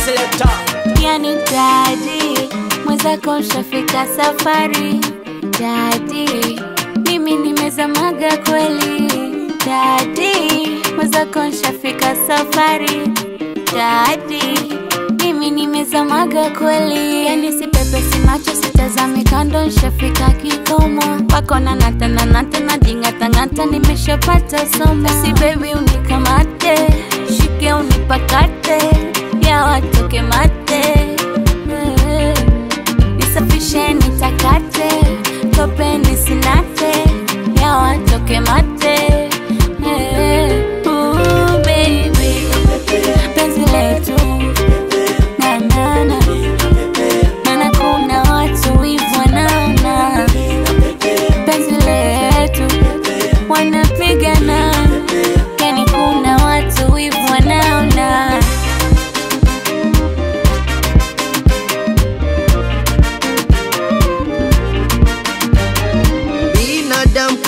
selector. Yani daddy, mwenzako shafika safari. Daddy, mimi nimezamaga kweli. Daddy, mwenzako shafika safari. Daddy, mimi nimezamaga kweli. Yani si pepe si macho sitazami kando shafika kikomo. Wako na nata na jingata ngata nimeshapata somo. Si baby unikamate, shike unipakate, ya watoke mate. Nisafishe nitakate, tope nisinate, ya watoke mate. Baby, penzi letu na na na na kuna watu hivyo wanaona. Penzi letu wanapigana, yani kuna watu hivyo wanaona. Binadamu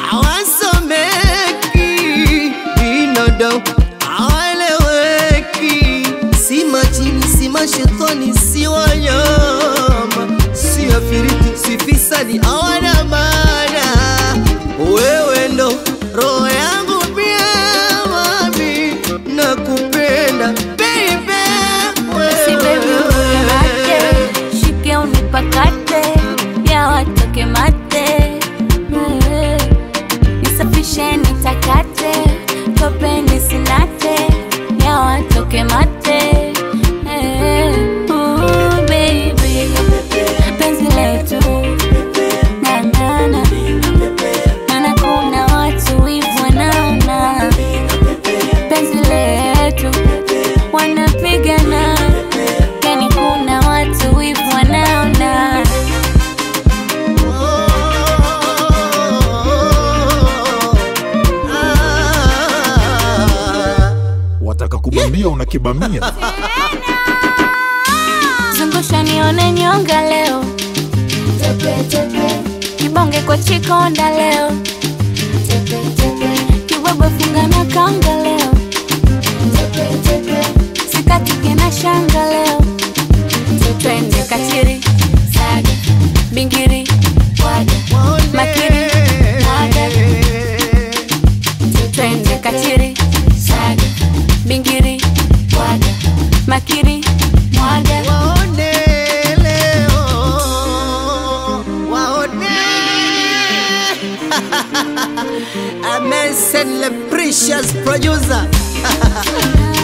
hawasomeki, binadamu hawaeleweki. Si majini, si mashetani, si wanyama, si afiriti, si fisadi, hawana maana. Wewe ndo roho yangu pia mami, nakupenda baby. Si baby unikamate, shike unipakate, ya watoke mate. Nisafishe nitakate, tope nisinate, ya watoke mate. Baby, penzi letu na na na na kuna watu hivyo wanaona. Penzi letu wanapigana, yani kuna watu hivyo wanaona. Wataka kubambia unakibamia. Zungusha nione nyonga leo, kibonge kwa chikonda leo, kiwebo funga na kanga leo, sikatike na shanga leo. Twende katiri, saga, bingiri, waga, makiri, waga. Twende katiri, saga, bingiri, waga, makiri, waga. Waone leo, waone. Amen, send the precious producer.